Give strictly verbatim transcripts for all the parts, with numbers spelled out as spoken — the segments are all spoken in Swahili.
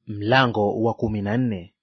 Mlango wa kumi na nne.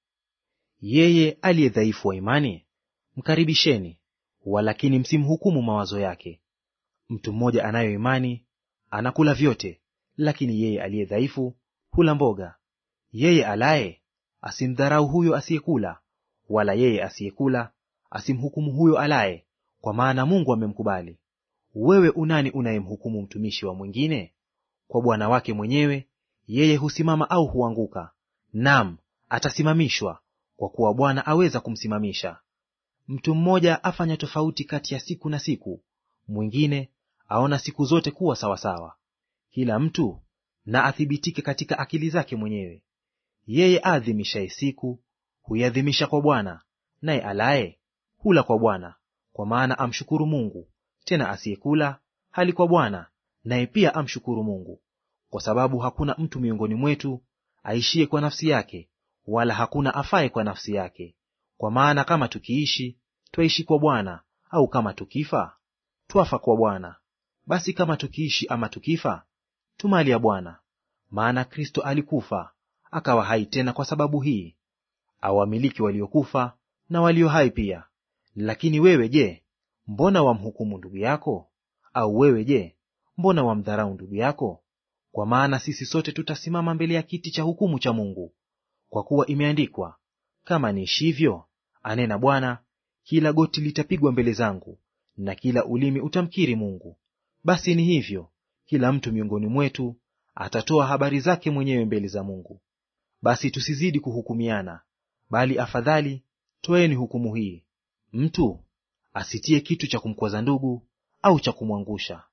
Yeye aliye dhaifu wa imani mkaribisheni, walakini msimhukumu mawazo yake. Mtu mmoja anayo imani, anakula vyote, lakini yeye aliye dhaifu hula mboga. Yeye alaye asimdharau huyo asiyekula, wala yeye asiyekula asimhukumu huyo alaye, kwa maana Mungu amemkubali. Wewe unani unayemhukumu mtumishi wa mwingine? Kwa bwana wake mwenyewe yeye husimama au huanguka, naam, atasimamishwa, kwa kuwa Bwana aweza kumsimamisha. Mtu mmoja afanya tofauti kati ya siku na siku, mwingine aona siku zote kuwa sawasawa. Kila mtu na athibitike katika akili zake mwenyewe. Yeye aadhimishaye siku huiadhimisha kwa Bwana, naye alaye hula kwa Bwana, kwa maana amshukuru Mungu. Tena asiyekula hali kwa Bwana, naye pia amshukuru Mungu. Kwa sababu hakuna mtu miongoni mwetu aishiye kwa nafsi yake, wala hakuna afaye kwa nafsi yake. Kwa maana kama tukiishi, twaishi kwa Bwana, au kama tukifa, twafa kwa Bwana. Basi kama tukiishi ama tukifa, tu mali ya Bwana. Maana Kristo alikufa, akawa hai tena kwa sababu hii, awamiliki waliokufa na walio hai pia. Lakini wewe je, mbona wamhukumu ndugu yako? Au wewe je, mbona wamdharau ndugu yako? Kwa maana sisi sote tutasimama mbele ya kiti cha hukumu cha Mungu. Kwa kuwa imeandikwa, kama niishivyo, anena Bwana, kila goti litapigwa mbele zangu, na kila ulimi utamkiri Mungu. Basi ni hivyo, kila mtu miongoni mwetu atatoa habari zake mwenyewe mbele za Mungu. Basi tusizidi kuhukumiana, bali afadhali toeni hukumu hii: mtu asitie kitu cha kumkwaza ndugu au cha kumwangusha.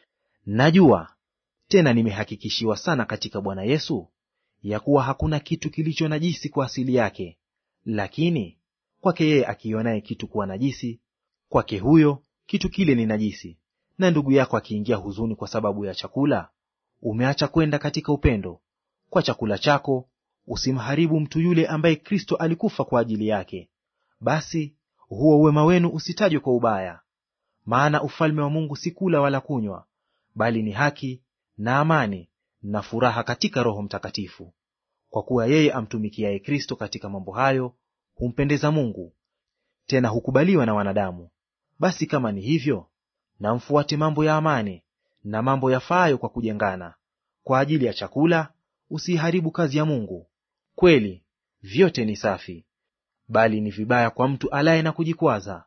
Najua tena nimehakikishiwa sana katika Bwana Yesu ya kuwa hakuna kitu kilicho najisi kwa asili yake, lakini kwake yeye akionaye kitu kuwa najisi, kwake huyo kitu kile ni najisi. Na ndugu yako akiingia huzuni kwa sababu ya chakula, umeacha kwenda katika upendo. Kwa chakula chako usimharibu mtu yule ambaye Kristo alikufa kwa ajili yake. Basi huo wema wenu usitajwe kwa ubaya. Maana ufalme wa Mungu si kula wala kunywa, bali ni haki na amani na furaha katika Roho Mtakatifu. Kwa kuwa yeye amtumikiaye Kristo katika mambo hayo humpendeza Mungu, tena hukubaliwa na wanadamu. Basi kama ni hivyo, na mfuate mambo ya amani na mambo yafaayo kwa kujengana. Kwa ajili ya chakula usiharibu kazi ya Mungu. Kweli vyote ni safi, bali ni vibaya kwa mtu alaye na kujikwaza.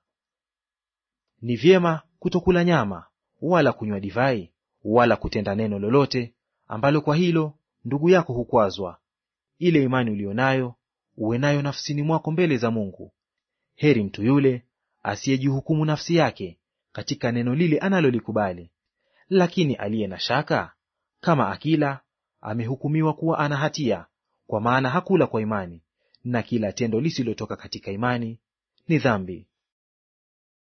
Ni vyema kutokula nyama, wala kunywa divai, wala kutenda neno lolote ambalo kwa hilo ndugu yako hukwazwa. Ile imani uliyo nayo uwe nayo nafsini mwako mbele za Mungu. Heri mtu yule asiyejihukumu nafsi yake katika neno lile analolikubali. Lakini aliye na shaka, kama akila, amehukumiwa kuwa ana hatia, kwa maana hakula kwa imani, na kila tendo lisilotoka katika imani ni dhambi.